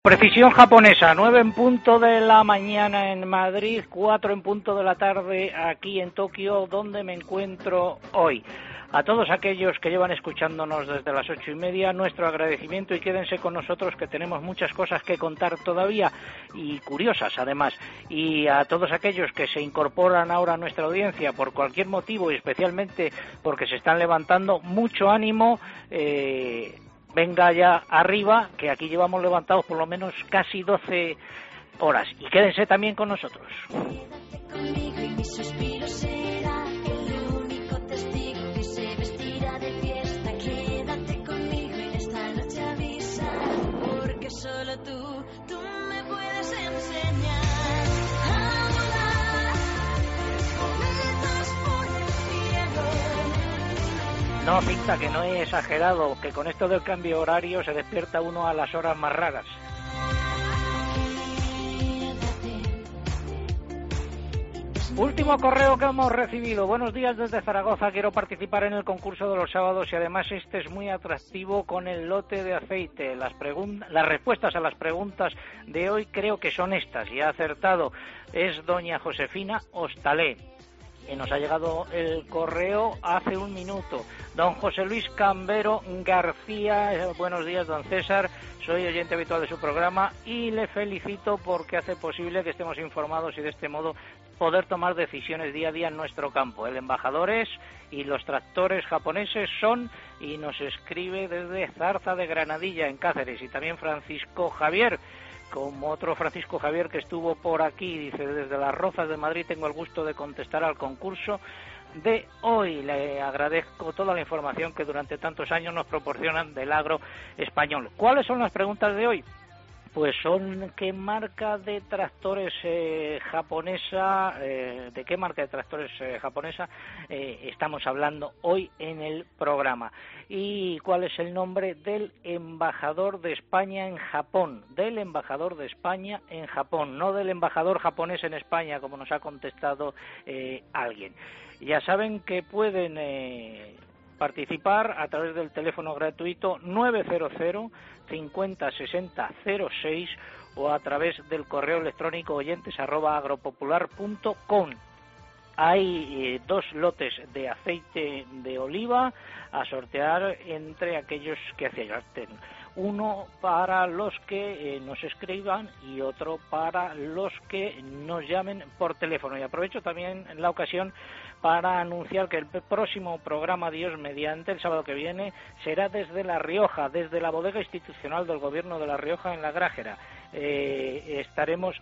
Precisión japonesa, 9 en punto de la mañana en Madrid, 4 en punto de la tarde aquí en Tokio, donde me encuentro hoy. A todos aquellos que llevan escuchándonos desde las 8:30, nuestro agradecimiento y quédense con nosotros que tenemos muchas cosas que contar todavía y curiosas además. Y a todos aquellos que se incorporan ahora a nuestra audiencia por cualquier motivo y especialmente porque se están levantando, mucho ánimo. Venga ya arriba, que aquí llevamos levantados por lo menos casi 12 horas. Y quédense también con nosotros. Quédate conmigo y mi suspiro será el único testigo que se vestirá de fiesta. Quédate conmigo y en esta noche avisa, porque solo tú me puedes enseñar a volar cometas por el cielo. No, pinta que no he exagerado, que con esto del cambio horario se despierta uno a las horas más raras. Último correo que hemos recibido. Buenos días desde Zaragoza. Quiero participar en el concurso de los sábados y además este es muy atractivo con el lote de aceite. Las respuestas a las preguntas de hoy creo que son estas y ha acertado. Es doña Josefina Hostalé. Y nos ha llegado el correo hace un minuto. Don José Luis Cambero García, buenos días, don César, soy oyente habitual de su programa y le felicito porque hace posible que estemos informados y de este modo poder tomar decisiones día a día en nuestro campo. El embajador es y los tractores japoneses son, y nos escribe desde Zarza de Granadilla, en Cáceres, y también Francisco Javier, como otro Francisco Javier que estuvo por aquí, dice, desde Las Rozas de Madrid tengo el gusto de contestar al concurso de hoy. Le agradezco toda la información que durante tantos años nos proporcionan del agro español. ¿Cuáles son las preguntas de hoy? Pues son qué marca de tractores japonesa, estamos hablando hoy en el programa, y cuál es el nombre del embajador de España en Japón, no del embajador japonés en España, como nos ha contestado alguien. Ya saben que pueden participar a través del teléfono gratuito 900 50 60 06 o a través del correo electrónico oyentes@agropopular.com. Hay 2 lotes de aceite de oliva a sortear entre aquellos que acierten. Uno para los que nos escriban y otro para los que nos llamen por teléfono. Y aprovecho también la ocasión para anunciar que el próximo programa, Dios mediante, el sábado que viene, será desde La Rioja, desde la bodega institucional del Gobierno de La Rioja en La Grajera. Estaremos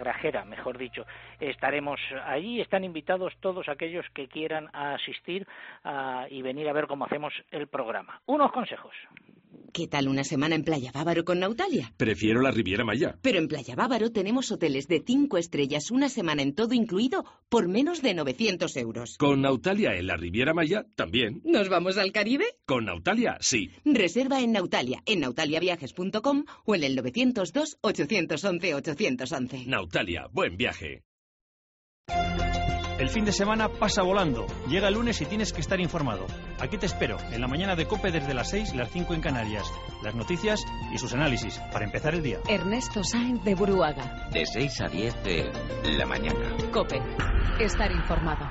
allí. Están invitados todos aquellos que quieran asistir y venir a ver cómo hacemos el programa. Unos consejos. ¿Qué tal una semana en Playa Bávaro con Nautalia? Prefiero la Riviera Maya. Pero en Playa Bávaro tenemos hoteles de 5 estrellas, una semana en todo incluido, por menos de 900 euros. Con Nautalia en la Riviera Maya, también. ¿Nos vamos al Caribe? Con Nautalia, sí. Reserva en Nautalia, en nautaliaviajes.com o en el 902-811-811. Nautalia, buen viaje. El fin de semana pasa volando. Llega el lunes y tienes que estar informado. Aquí te espero, en la mañana de COPE desde las 6 y las 5 en Canarias. Las noticias y sus análisis, para empezar el día. Ernesto Sáenz de Buruaga. De 6 a 10 de la mañana. COPE. Estar informado.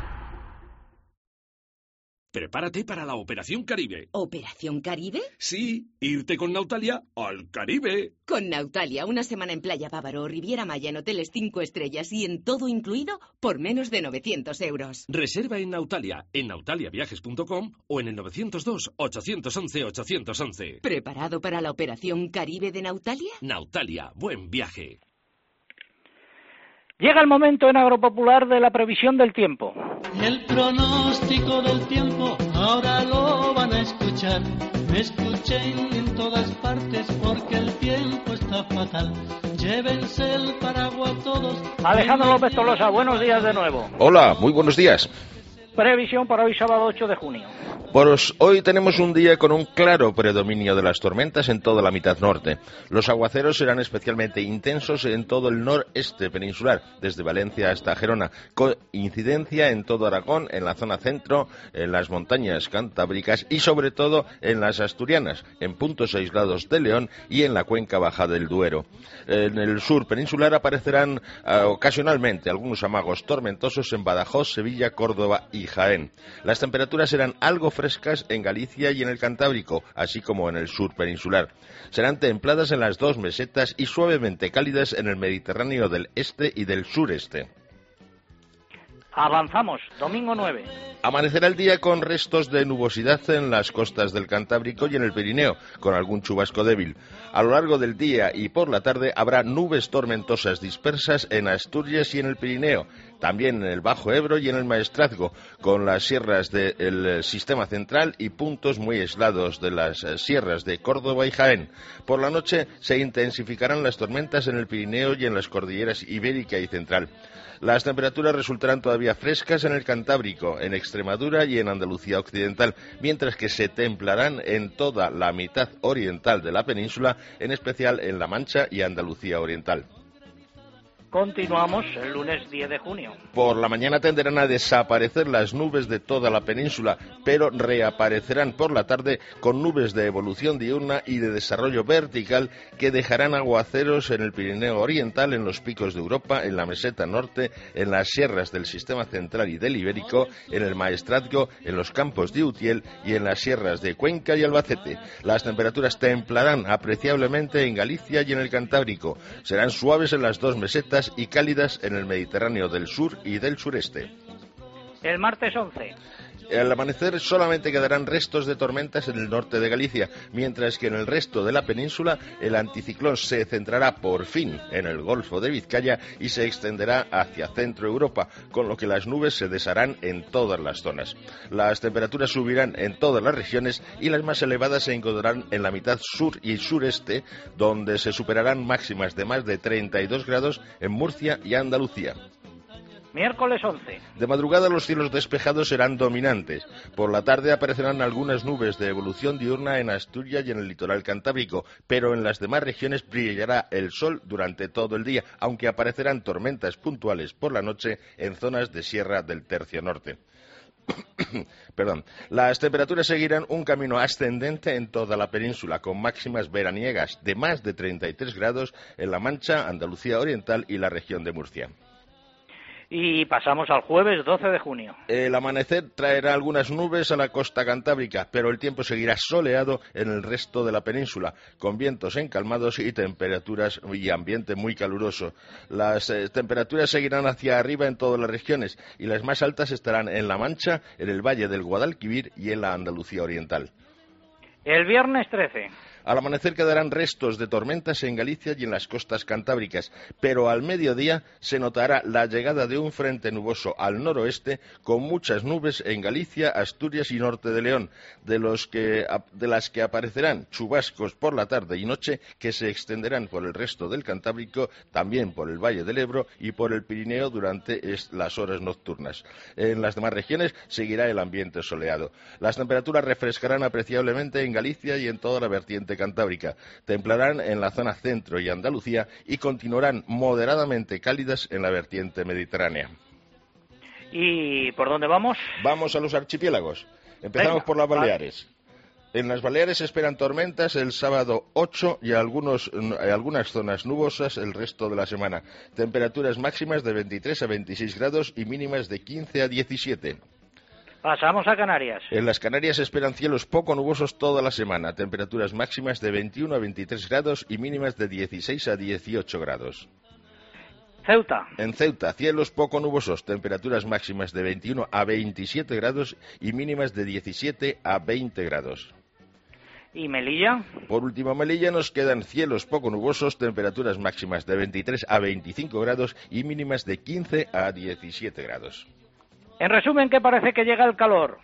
Prepárate para la Operación Caribe. ¿Operación Caribe? Sí, irte con Nautalia al Caribe. Con Nautalia, una semana en Playa Bávaro o Riviera Maya en hoteles 5 estrellas y en todo incluido por menos de 900 euros. Reserva en Nautalia, en nautaliaviajes.com o en el 902-811-811. ¿Preparado para la Operación Caribe de Nautalia? Nautalia, buen viaje. Llega el momento en Agropopular de la previsión del tiempo. El pronóstico del tiempo ahora lo van a escuchar. Me escuchen en todas partes porque el tiempo está fatal. Llévense el paraguas todos. Alejandro López Tolosa, buenos días de nuevo. Hola, muy buenos días. Previsión para hoy sábado 8 de junio. Pues hoy tenemos un día con un claro predominio de las tormentas en toda la mitad norte. Los aguaceros serán especialmente intensos en todo el noreste peninsular, desde Valencia hasta Gerona, con incidencia en todo Aragón, en la zona centro, en las montañas cantábricas y sobre todo en las asturianas, en puntos aislados de León y en la cuenca baja del Duero. En el sur peninsular aparecerán ocasionalmente algunos amagos tormentosos en Badajoz, Sevilla, Córdoba y Jaén. Las temperaturas serán algo frescas en Galicia y en el Cantábrico, así como en el sur peninsular. Serán templadas en las dos mesetas y suavemente cálidas en el Mediterráneo del este y del sureste. Avanzamos, domingo 9. Amanecerá el día con restos de nubosidad en las costas del Cantábrico y en el Pirineo, con algún chubasco débil. A lo largo del día y por la tarde habrá nubes tormentosas dispersas en Asturias y en el Pirineo, también en el Bajo Ebro y en el Maestrazgo, con las sierras del Sistema Central y puntos muy aislados de las sierras de Córdoba y Jaén. Por la noche se intensificarán las tormentas en el Pirineo y en las cordilleras Ibérica y Central. Las temperaturas resultarán todavía frescas en el Cantábrico, en Extremadura y en Andalucía Occidental, mientras que se templarán en toda la mitad oriental de la península, en especial en La Mancha y Andalucía Oriental. Continuamos el lunes 10 de junio. Por la mañana tenderán a desaparecer las nubes de toda la península, pero reaparecerán por la tarde con nubes de evolución diurna y de desarrollo vertical que dejarán aguaceros en el Pirineo Oriental, en los picos de Europa, en la meseta norte, en las sierras del Sistema Central y del Ibérico, en el Maestrazgo, en los campos de Utiel y en las sierras de Cuenca y Albacete. Las temperaturas templarán apreciablemente en Galicia y en el Cantábrico. Serán suaves en las dos mesetas y cálidas en el Mediterráneo del sur y del sureste. El martes 11. Al amanecer solamente quedarán restos de tormentas en el norte de Galicia, mientras que en el resto de la península el anticiclón se centrará por fin en el Golfo de Vizcaya y se extenderá hacia Centro Europa, con lo que las nubes se desharán en todas las zonas. Las temperaturas subirán en todas las regiones y las más elevadas se encontrarán en la mitad sur y sureste, donde se superarán máximas de más de 32 grados en Murcia y Andalucía. Miércoles 11. De madrugada los cielos despejados serán dominantes. Por la tarde aparecerán algunas nubes de evolución diurna en Asturias y en el litoral cantábrico, pero en las demás regiones brillará el sol durante todo el día, aunque aparecerán tormentas puntuales por la noche en zonas de sierra del tercio norte. Las temperaturas seguirán un camino ascendente en toda la península, con máximas veraniegas de más de 33 grados en La Mancha, Andalucía Oriental y la región de Murcia. Y pasamos al jueves 12 de junio. El amanecer traerá algunas nubes a la costa cantábrica, pero el tiempo seguirá soleado en el resto de la península, con vientos encalmados y temperaturas y ambiente muy caluroso. Las temperaturas seguirán hacia arriba en todas las regiones y las más altas estarán en La Mancha, en el Valle del Guadalquivir y en la Andalucía Oriental. El viernes 13. Al amanecer quedarán restos de tormentas en Galicia y en las costas cantábricas, pero al mediodía se notará la llegada de un frente nuboso al noroeste con muchas nubes en Galicia, Asturias y norte de León, de las que aparecerán chubascos por la tarde y noche que se extenderán por el resto del Cantábrico, también por el Valle del Ebro y por el Pirineo durante las horas nocturnas. En las demás regiones seguirá el ambiente soleado. Las temperaturas refrescarán apreciablemente en Galicia y en toda la vertiente cantábrica, templarán en la zona centro y Andalucía y continuarán moderadamente cálidas en la vertiente mediterránea. ¿Y por dónde vamos? Vamos a los archipiélagos. Empezamos por las Baleares. En las Baleares se esperan tormentas el sábado 8 y algunas zonas nubosas el resto de la semana. Temperaturas máximas de 23 a 26 grados y mínimas de 15 a 17. Pasamos a Canarias. En las Canarias se esperan cielos poco nubosos toda la semana, temperaturas máximas de 21 a 23 grados y mínimas de 16 a 18 grados. Ceuta. En Ceuta, cielos poco nubosos, temperaturas máximas de 21 a 27 grados y mínimas de 17 a 20 grados. ¿Y Melilla? Por último, Melilla nos quedan cielos poco nubosos, temperaturas máximas de 23 a 25 grados y mínimas de 15 a 17 grados. En resumen, ¿qué parece que llega el calor?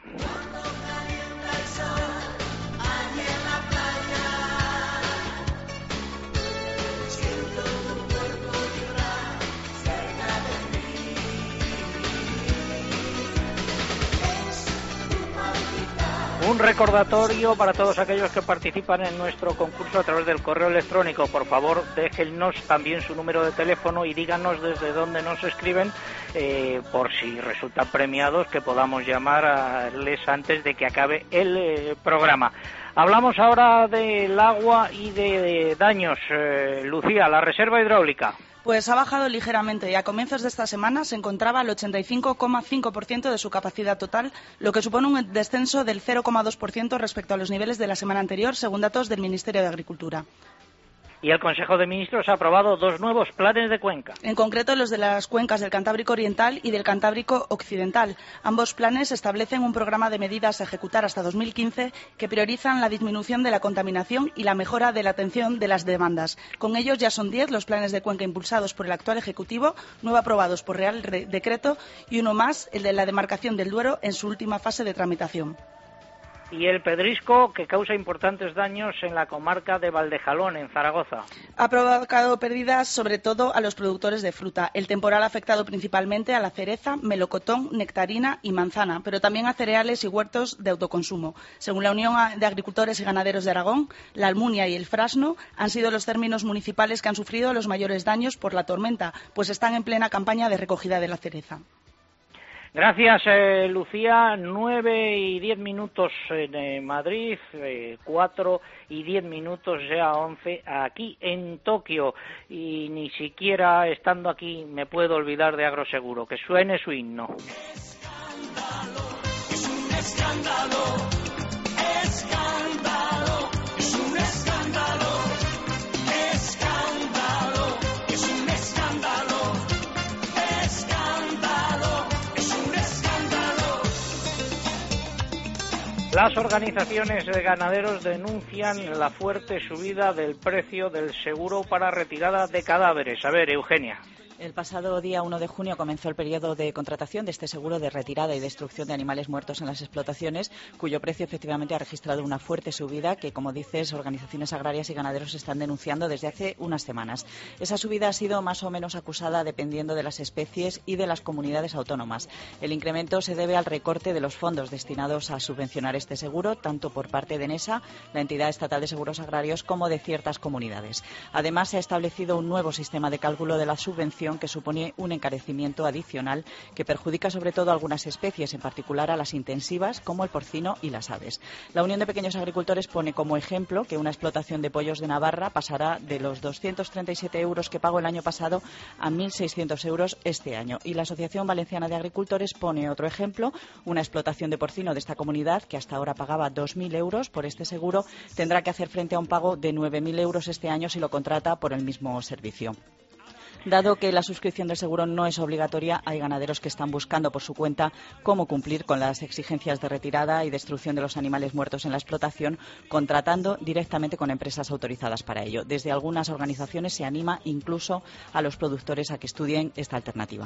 Un recordatorio para todos aquellos que participan en nuestro concurso a través del correo electrónico. Por favor, déjennos también su número de teléfono y díganos desde dónde nos escriben, por si resultan premiados, que podamos llamarles antes de que acabe el programa. Hablamos ahora del agua y de daños. Lucía, la reserva hidráulica. Pues ha bajado ligeramente y a comienzos de esta semana se encontraba al 85,5% de su capacidad total, lo que supone un descenso del 0,2% respecto a los niveles de la semana anterior, según datos del Ministerio de Agricultura. Y el Consejo de Ministros ha aprobado 2 nuevos planes de cuenca. En concreto, los de las cuencas del Cantábrico Oriental y del Cantábrico Occidental. Ambos planes establecen un programa de medidas a ejecutar hasta 2015 que priorizan la disminución de la contaminación y la mejora de la atención de las demandas. Con ellos ya son 10 los planes de cuenca impulsados por el actual Ejecutivo, 9 aprobados por Real Decreto y uno más, el de la demarcación del Duero, en su última fase de tramitación. Y el pedrisco, que causa importantes daños en la comarca de Valdejalón, en Zaragoza. Ha provocado pérdidas sobre todo a los productores de fruta. El temporal ha afectado principalmente a la cereza, melocotón, nectarina y manzana, pero también a cereales y huertos de autoconsumo. Según la Unión de Agricultores y Ganaderos de Aragón, la Almunia y el Frasno han sido los términos municipales que han sufrido los mayores daños por la tormenta, pues están en plena campaña de recogida de la cereza. Gracias, Lucía. 9 y 10 minutos en Madrid, 4 y 10 minutos ya 11 aquí en Tokio. Y ni siquiera estando aquí me puedo olvidar de Agroseguro. Que suene su himno. Escándalo, es un escándalo, escándalo, es un escándalo, escándalo, es un escándalo, escándalo. Las organizaciones de ganaderos denuncian la fuerte subida del precio del seguro para retirada de cadáveres. A ver, Eugenia. El pasado día 1 de junio comenzó el periodo de contratación de este seguro de retirada y destrucción de animales muertos en las explotaciones, cuyo precio efectivamente ha registrado una fuerte subida que, como dices, organizaciones agrarias y ganaderos están denunciando desde hace unas semanas. Esa subida ha sido más o menos acusada dependiendo de las especies y de las comunidades autónomas. El incremento se debe al recorte de los fondos destinados a subvencionar este seguro, tanto por parte de ENESA, la entidad estatal de seguros agrarios, como de ciertas comunidades. Además, se ha establecido un nuevo sistema de cálculo de la subvención que supone un encarecimiento adicional que perjudica sobre todo a algunas especies, en particular a las intensivas como el porcino y las aves. La Unión de Pequeños Agricultores pone como ejemplo que una explotación de pollos de Navarra pasará de los 237 euros que pagó el año pasado a 1.600 euros este año. Y la Asociación Valenciana de Agricultores pone otro ejemplo, una explotación de porcino de esta comunidad que hasta ahora pagaba 2.000 euros por este seguro, tendrá que hacer frente a un pago de 9.000 euros este año si lo contrata por el mismo servicio. Dado que la suscripción del seguro no es obligatoria, hay ganaderos que están buscando por su cuenta cómo cumplir con las exigencias de retirada y destrucción de los animales muertos en la explotación, contratando directamente con empresas autorizadas para ello. Desde algunas organizaciones se anima incluso a los productores a que estudien esta alternativa.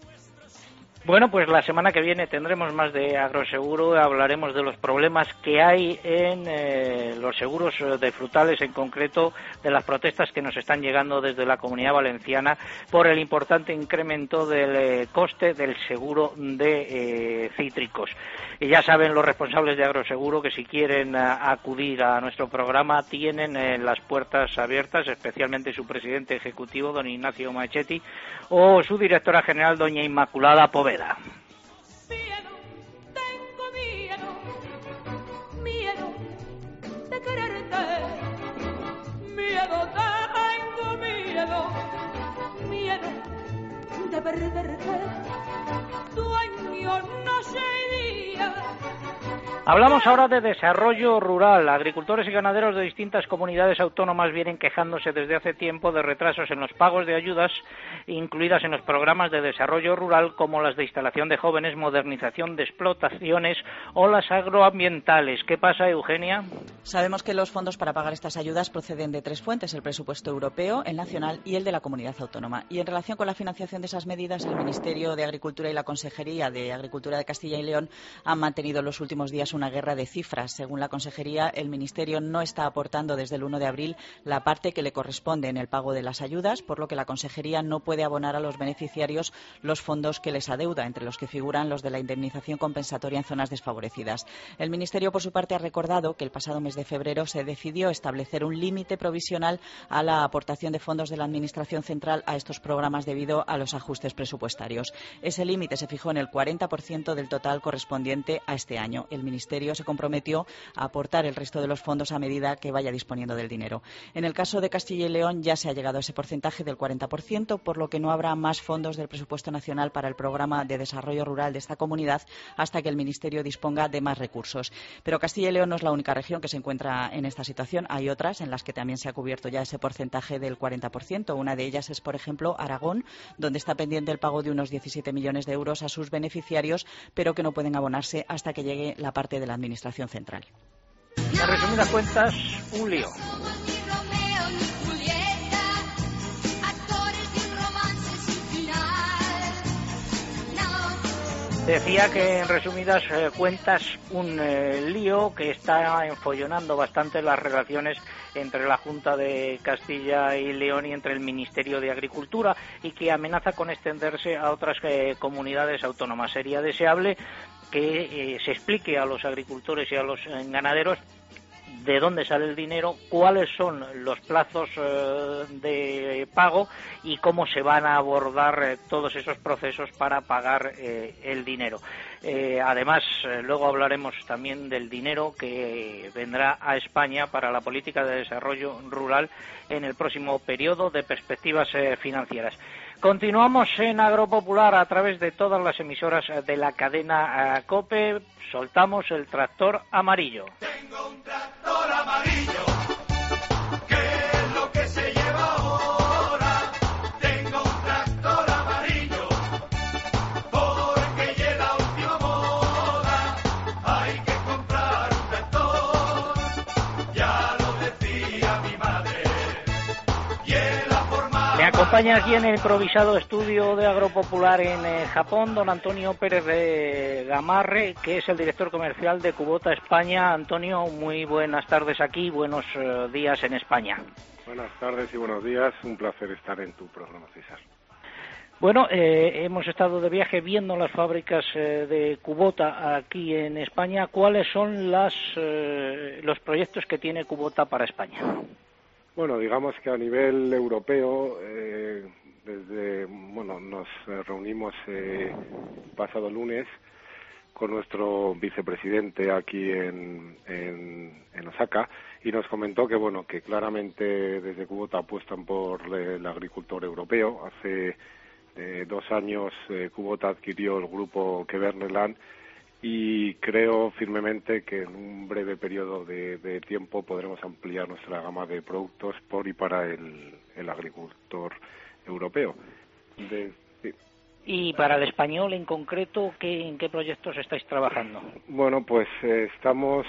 Bueno, pues la semana que viene tendremos más de Agroseguro, hablaremos de los problemas que hay en los seguros de frutales, en concreto de las protestas que nos están llegando desde la Comunidad Valenciana por el importante incremento del coste del seguro de cítricos. Y ya saben los responsables de Agroseguro que si quieren acudir a nuestro programa tienen las puertas abiertas, especialmente su presidente ejecutivo, don Ignacio Machetti, o su directora general, doña Inmaculada Poveda. Miedo, tengo miedo, miedo de quererte, miedo tengo miedo, miedo de perderte, dueño no sería. Hablamos ahora de desarrollo rural. Agricultores y ganaderos de distintas comunidades autónomas vienen quejándose desde hace tiempo de retrasos en los pagos de ayudas incluidas en los programas de desarrollo rural, como las de instalación de jóvenes, modernización de explotaciones o las agroambientales. ¿Qué pasa, Eugenia? Sabemos que los fondos para pagar estas ayudas proceden de 3 fuentes: el presupuesto europeo, el nacional y el de la comunidad autónoma. Y en relación con la financiación de esas medidas, el Ministerio de Agricultura y la Consejería de Agricultura de Castilla y León han mantenido en los últimos días una guerra de cifras. Según la Consejería, el Ministerio no está aportando desde el 1 de abril la parte que le corresponde en el pago de las ayudas, por lo que la Consejería no puede abonar a los beneficiarios los fondos que les adeuda, entre los que figuran los de la indemnización compensatoria en zonas desfavorecidas. El Ministerio, por su parte, ha recordado que el pasado mes de febrero se decidió establecer un límite provisional a la aportación de fondos de la Administración central a estos programas debido a los ajustes presupuestarios. Ese límite se fijó en el 40% del total correspondiente a este año. El Ministerio se comprometió a aportar el resto de los fondos a medida que vaya disponiendo del dinero. En el caso de Castilla y León ya se ha llegado a ese porcentaje del 40%, por lo que no habrá más fondos del presupuesto nacional para el programa de desarrollo rural de esta comunidad hasta que el Ministerio disponga de más recursos. Pero Castilla y León no es la única región que se encuentra en esta situación. Hay otras en las que también se ha cubierto ya ese porcentaje del 40%. Una de ellas es, por ejemplo, Aragón, donde está pendiente el pago de unos 17 millones de euros a sus beneficiarios, pero que no pueden abonarse hasta que llegue la parte de la Administración central. En resumidas cuentas, un lío. Decía que en resumidas cuentas un lío que está enfollonando bastante las relaciones entre la Junta de Castilla y León y entre el Ministerio de Agricultura y que amenaza con extenderse a otras comunidades autónomas. Sería deseable que se explique a los agricultores y a los ganaderos de dónde sale el dinero, cuáles son los plazos de pago y cómo se van a abordar todos esos procesos para pagar el dinero. Además, luego hablaremos también del dinero que vendrá a España para la política de desarrollo rural en el próximo periodo de perspectivas financieras. Continuamos en Agropopular a través de todas las emisoras de la cadena COPE. Soltamos el tractor amarillo. Tengo un tractor amarillo, ¿qué es lo que se lleva ahora? Tengo un tractor amarillo, porque llega la última moda. Hay que comprar un tractor, ya lo decía mi madre. Y en la forma... Me acompaña aquí en el improvisado estudio de Agropopular en Japón don Antonio Pérez de Gamarre, que es el director comercial de Kubota España. Antonio, muy buenas tardes aquí, buenos días en España. Buenas tardes y buenos días, un placer estar en tu programa, César. Bueno, hemos estado de viaje viendo las fábricas de Kubota aquí en España. ¿Cuáles son los proyectos que tiene Kubota para España? Bueno, digamos que a nivel europeo, nos reunimos pasado lunes con nuestro vicepresidente aquí en Osaka y nos comentó que claramente desde Kubota apuestan por el agricultor europeo. Hace 2 años Kubota adquirió el grupo Kverneland y creo firmemente que en un breve periodo de tiempo podremos ampliar nuestra gama de productos por y para el agricultor europeo. Sí. Y para el español en concreto, ¿en qué proyectos estáis trabajando? Bueno, pues estamos...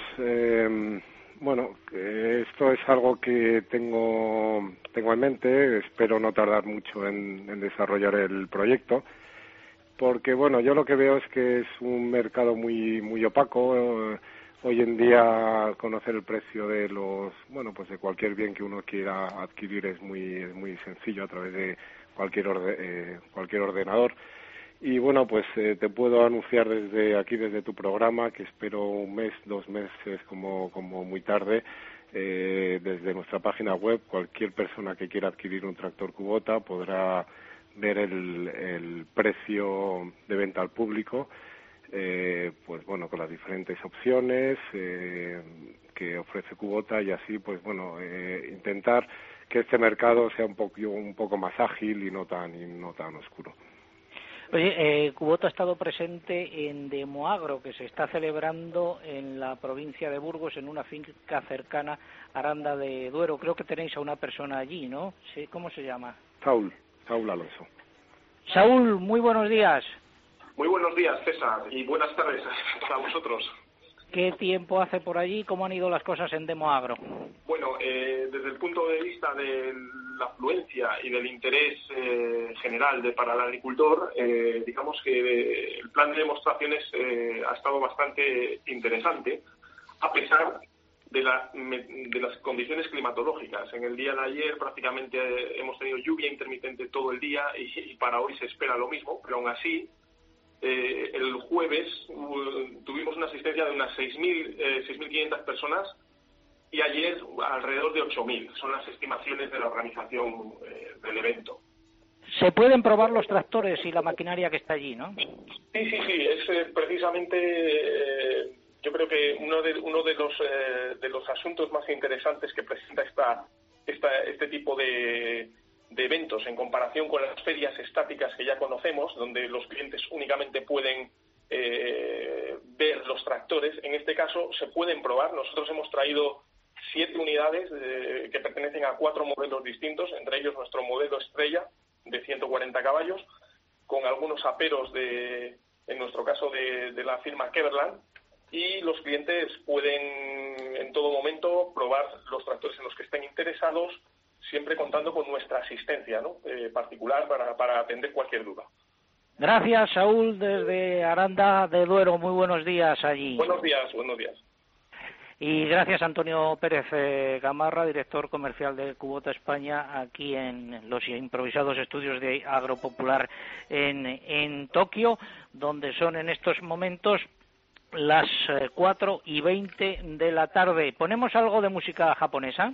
esto es algo que tengo en mente, espero no tardar mucho en desarrollar el proyecto. Porque, yo lo que veo es que es un mercado muy opaco. Hoy en día conocer el precio de de cualquier bien que uno quiera adquirir es muy sencillo a través de cualquier ordenador. Y te puedo anunciar desde tu programa que espero 1 mes, 2 meses como muy tarde. Desde nuestra página web, cualquier persona que quiera adquirir un tractor Kubota podrá ver el precio de venta al público, con las diferentes opciones que ofrece Kubota y así, intentar que este mercado sea un poco más ágil y no tan oscuro. Oye, Kubota ha estado presente en Demoagro, que se está celebrando en la provincia de Burgos, en una finca cercana a Aranda de Duero. Creo que tenéis a una persona allí, ¿no? Sí, ¿cómo se llama? Saúl Alonso. Saúl, muy buenos días. Muy buenos días, César, y buenas tardes para vosotros. ¿Qué tiempo hace por allí? ¿Cómo han ido las cosas en Demoagro? Bueno, desde el punto de vista de la afluencia y del interés general para el agricultor, digamos que el plan de demostraciones ha estado bastante interesante, a pesar de las condiciones climatológicas. En el día de ayer prácticamente hemos tenido lluvia intermitente todo el día y para hoy se espera lo mismo, pero aún así el jueves tuvimos una asistencia de unas 6.500 personas y ayer alrededor de 8.000. Son las estimaciones de la organización del evento. Se pueden probar los tractores y la maquinaria que está allí, ¿no? Sí, es precisamente yo creo que uno de los asuntos más interesantes que presenta este tipo de eventos en comparación con las ferias estáticas que ya conocemos, donde los clientes únicamente pueden ver los tractores. En este caso se pueden probar. Nosotros hemos traído 7 unidades que pertenecen a 4 modelos distintos, entre ellos nuestro modelo estrella de 140 caballos, con algunos aperos en nuestro caso de la firma Keverland, y los clientes pueden en todo momento probar los tractores en los que estén interesados, siempre contando con nuestra asistencia, ¿no? Particular para atender cualquier duda. Gracias, Saúl, desde Aranda de Duero. Muy buenos días allí. Buenos días. Y gracias, Antonio Pérez Gamarra, director comercial de Kubota España, aquí en los improvisados estudios de Agropopular en Tokio, donde son en estos momentos las 4:20 de la tarde. ¿Ponemos algo de música japonesa?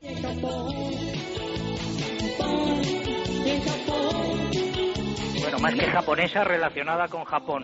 Bueno, más que japonesa, relacionada con Japón.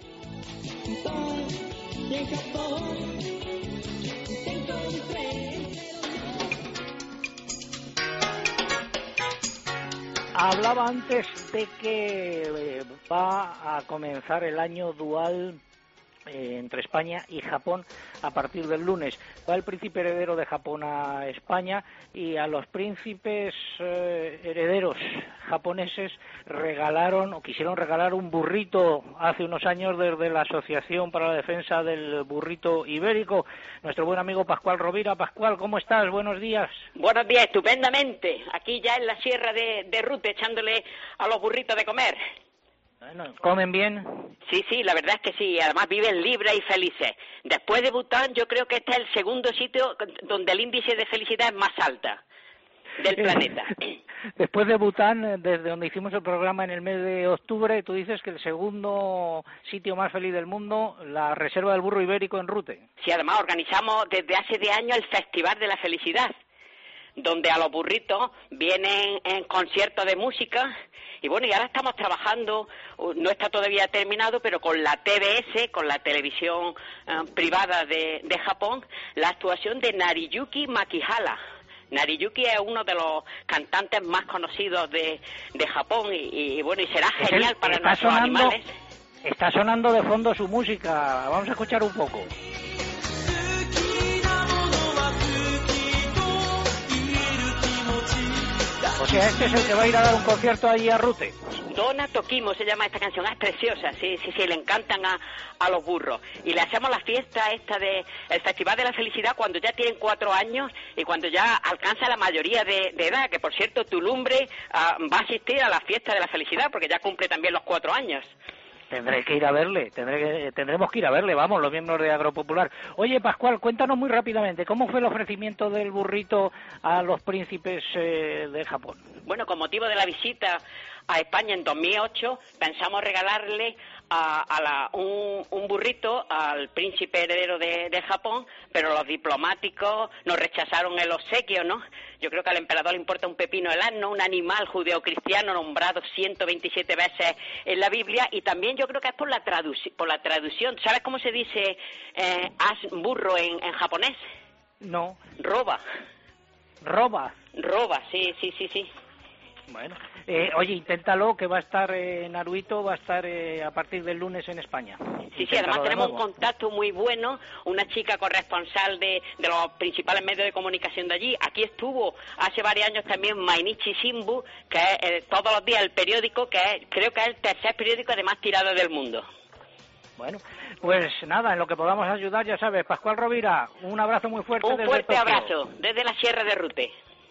Hablaba antes de que va a comenzar el año dual entre España y Japón a partir del lunes. Va el príncipe heredero de Japón a España y a los príncipes herederos japoneses quisieron regalar un burrito hace unos años desde la Asociación para la Defensa del Burrito Ibérico. Nuestro buen amigo Pascual Rovira. Pascual, ¿cómo estás? Buenos días. Buenos días, estupendamente. Aquí ya en la sierra de Rute echándole a los burritos de comer. Bueno, ¿comen bien? Sí, la verdad es que sí, además viven libres y felices. Después de Bután, yo creo que este es el segundo sitio donde el índice de felicidad es más alta del planeta. Después de Bután, desde donde hicimos el programa en el mes de octubre, tú dices que el segundo sitio más feliz del mundo, la Reserva del Burro Ibérico en Rute. Sí, además organizamos desde hace 10 años el Festival de la Felicidad, donde a los burritos vienen en conciertos de música. Y bueno, y ahora estamos trabajando, no está todavía terminado, pero con la TBS, con la televisión privada de Japón, la actuación de Nariyuki Makihara. Nariyuki es uno de los cantantes más conocidos de Japón y bueno, y será genial para nuestros animales. Está sonando de fondo su música, vamos a escuchar un poco. O sea, este es el que va a ir a dar un concierto allí a Rute. Dona Tokimo se llama esta canción, es preciosa, sí, le encantan a los burros. Y le hacemos la fiesta esta el Festival de la Felicidad cuando ya tienen 4 años y cuando ya alcanza la mayoría de edad, que por cierto tu lumbre va a asistir a la fiesta de la felicidad porque ya cumple también los 4 años. Tendré que ir a verle, tendremos que ir a verle, vamos, los miembros de Agropopular. Oye, Pascual, cuéntanos muy rápidamente, ¿cómo fue el ofrecimiento del burrito a los príncipes de Japón? Bueno, con motivo de la visita a España en 2008, pensamos regalarle un burrito al príncipe heredero de Japón, pero los diplomáticos nos rechazaron el obsequio, ¿no? Yo creo que al emperador le importa un pepino el asno, un animal judeocristiano nombrado 127 veces en la Biblia, y también yo creo que es por la traducción. ¿Sabes cómo se dice burro en japonés? No. Roba. ¿Roba? Roba, sí. Bueno, oye, inténtalo, que va a estar Naruito, va a estar a partir del lunes en España. Sí, además tenemos un contacto muy bueno, una chica corresponsal de los principales medios de comunicación de allí. Aquí estuvo hace varios años también Mainichi Shimbun, que es todos los días el periódico, creo que es el tercer periódico de más tirado del mundo. Bueno, pues nada, en lo que podamos ayudar, ya sabes, Pascual Rovira, un abrazo muy fuerte. Un fuerte Tokio. abrazo desde la Sierra de Rute.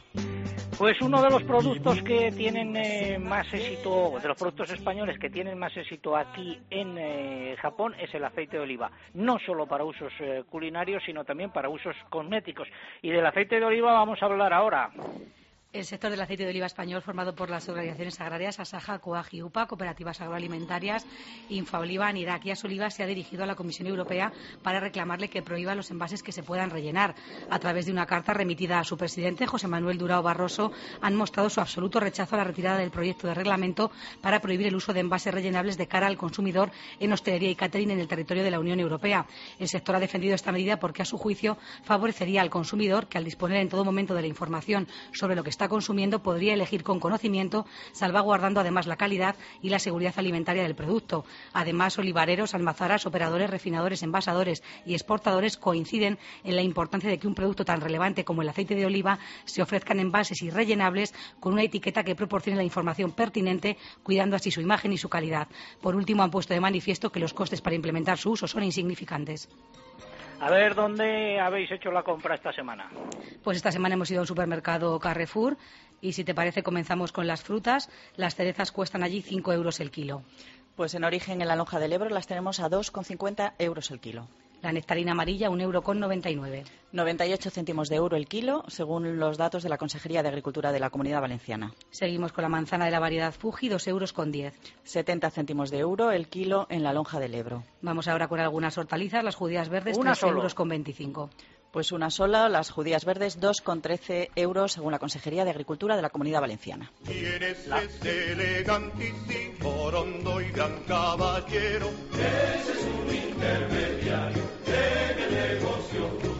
Pues uno de los productos que tienen más éxito, de los productos españoles que tienen más éxito aquí en Japón, es el aceite de oliva. No solo para usos culinarios, sino también para usos cosméticos. Y del aceite de oliva vamos a hablar ahora. El sector del aceite de oliva español, formado por las organizaciones agrarias Asaja, Coag y UPA, cooperativas agroalimentarias, Infaoliva, Nirac y Asoliva, se ha dirigido a la Comisión Europea para reclamarle que prohíba los envases que se puedan rellenar. A través de una carta remitida a su presidente, José Manuel Durão Barroso, han mostrado su absoluto rechazo a la retirada del proyecto de reglamento para prohibir el uso de envases rellenables de cara al consumidor en hostelería y catering en el territorio de la Unión Europea. El sector ha defendido esta medida porque, a su juicio, favorecería al consumidor que, al disponer en todo momento de la información sobre lo que está consumiendo, podría elegir con conocimiento, salvaguardando además la calidad y la seguridad alimentaria del producto. Además, olivareros, almazaras, operadores, refinadores, envasadores y exportadores coinciden en la importancia de que un producto tan relevante como el aceite de oliva se ofrezca en envases y rellenables con una etiqueta que proporcione la información pertinente, cuidando así su imagen y su calidad. Por último, han puesto de manifiesto que los costes para implementar su uso son insignificantes. A ver, ¿dónde habéis hecho la compra esta semana? Pues esta semana hemos ido a un supermercado Carrefour y, si te parece, comenzamos con las frutas. Las cerezas cuestan allí 5 euros el kilo. Pues en Origen, en la lonja del Ebro, las tenemos a 2,50 euros el kilo. La nectarina amarilla, 1,99 €. 98 céntimos de euro el kilo, según los datos de la Consejería de Agricultura de la Comunidad Valenciana. Seguimos con la manzana de la variedad Fuji, 2,10 €. 70 céntimos de euro el kilo en la lonja del Ebro. Vamos ahora con algunas hortalizas. Las judías verdes, 3,25 €. Pues una sola, las judías verdes, 2,13 euros, según la Consejería de Agricultura de la Comunidad Valenciana. ¿Quién es ese elegantísimo, rondo y gran caballero? Ese es un intermediario en el negocio.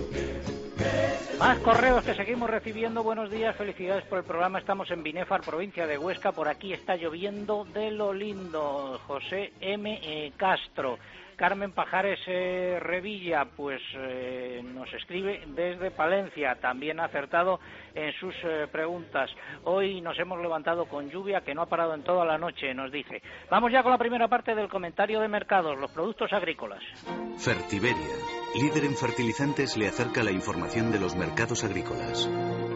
Más correos que seguimos recibiendo. Buenos días, felicidades por el programa. Estamos en Binefar, provincia de Huesca. Por aquí está lloviendo de lo lindo. José M. Castro. Carmen Pajares Revilla, pues nos escribe desde Palencia. También ha acertado en sus preguntas. Hoy nos hemos levantado con lluvia que no ha parado en toda la noche, nos dice. Vamos ya con la primera parte del comentario de mercados, los productos agrícolas. Fertiberia, líder en fertilizantes, le acerca la información de los mercados agrícolas.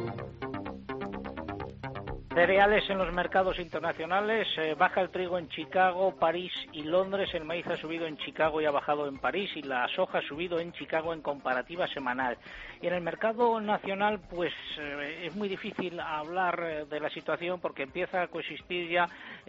Cereales en los mercados internacionales, baja el trigo en Chicago, París y Londres, el maíz ha subido en Chicago y ha bajado en París, y la soja ha subido en Chicago en comparativa semanal. Y en el mercado nacional, pues es muy difícil hablar de la situación porque empieza a coexistir ya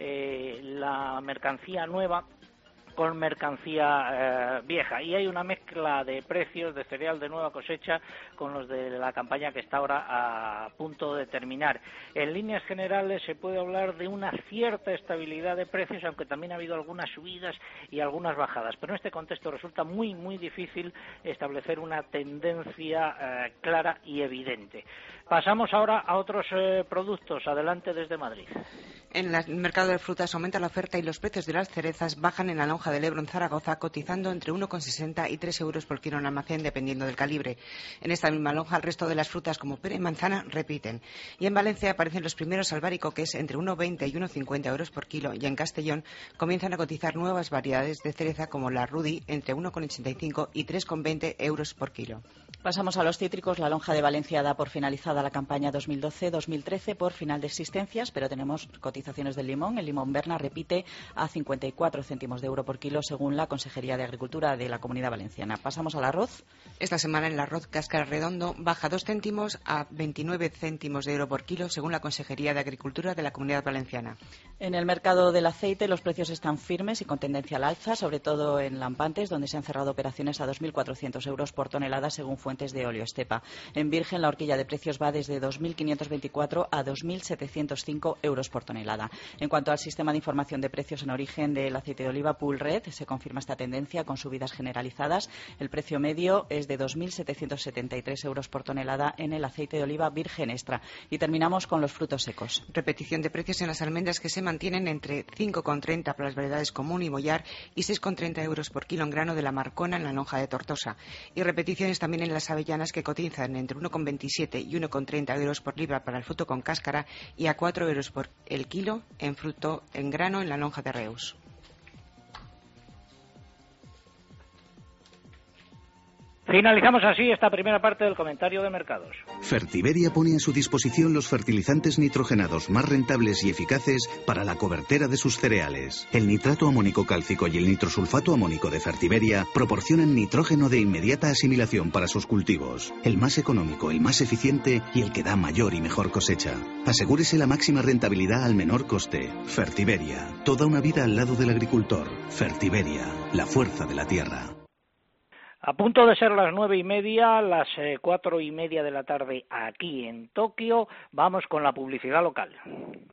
la mercancía nueva con mercancía vieja, y hay una mezcla de precios de cereal de nueva cosecha con los de la campaña que está ahora a punto de terminar. En líneas generales se puede hablar de una cierta estabilidad de precios, aunque también ha habido algunas subidas y algunas bajadas, pero en este contexto resulta muy difícil establecer una tendencia clara y evidente. Pasamos ahora a otros productos. Adelante desde Madrid. En el mercado de frutas aumenta la oferta y los precios de las cerezas bajan en la lonja del Ebro en Zaragoza, cotizando entre 1,60 y 3 euros por kilo en almacén, dependiendo del calibre. En esta misma lonja, el resto de las frutas, como pera y manzana, repiten. Y en Valencia aparecen los primeros albaricoques entre 1,20 y 1,50 euros por kilo. Y en Castellón comienzan a cotizar nuevas variedades de cereza, como la Rudy, entre 1,85 y 3,20 euros por kilo. Pasamos a los cítricos. La lonja de Valencia da por finalizada la campaña 2012-2013 por final de existencias, pero tenemos cotizaciones del limón. El limón Berna repite a 54 céntimos de euro por kilo, según la Consejería de Agricultura de la Comunidad Valenciana. Pasamos al arroz. Esta semana el arroz cáscara redondo baja 2 céntimos a 29 céntimos de euro por kilo, según la Consejería de Agricultura de la Comunidad Valenciana. En el mercado del aceite los precios están firmes y con tendencia al alza, sobre todo en Lampantes, donde se han cerrado operaciones a 2.400 euros por tonelada, según fuentes de Olio Estepa. En Virgen la horquilla de precios va desde 2.524 a 2.705 euros por tonelada. En cuanto al sistema de información de precios en origen del aceite de oliva Pool Red, se confirma esta tendencia con subidas generalizadas. El precio medio es de 2.773 euros por tonelada en el aceite de oliva virgen extra. Y terminamos con los frutos secos. Repetición de precios en las almendras, que se mantienen entre 5,30 para las variedades común y mollar y 6,30 euros por kilo en grano de la Marcona en la lonja de Tortosa. Y repeticiones también en las avellanas, que cotizan entre 1,27 y 1,30 euros por libra para el fruto con cáscara y a 4 euros por el kilo en fruto en grano en la lonja de Reus. Finalizamos así esta primera parte del comentario de mercados. Fertiberia pone a su disposición los fertilizantes nitrogenados más rentables y eficaces para la cobertera de sus cereales. El nitrato amónico cálcico y el nitrosulfato amónico de Fertiberia proporcionan nitrógeno de inmediata asimilación para sus cultivos. El más económico, el más eficiente y el que da mayor y mejor cosecha. Asegúrese la máxima rentabilidad al menor coste. Fertiberia, toda una vida al lado del agricultor. Fertiberia, la fuerza de la tierra. A punto de ser las 9:30, las 4:30 de la tarde aquí en Tokio, vamos con la publicidad local.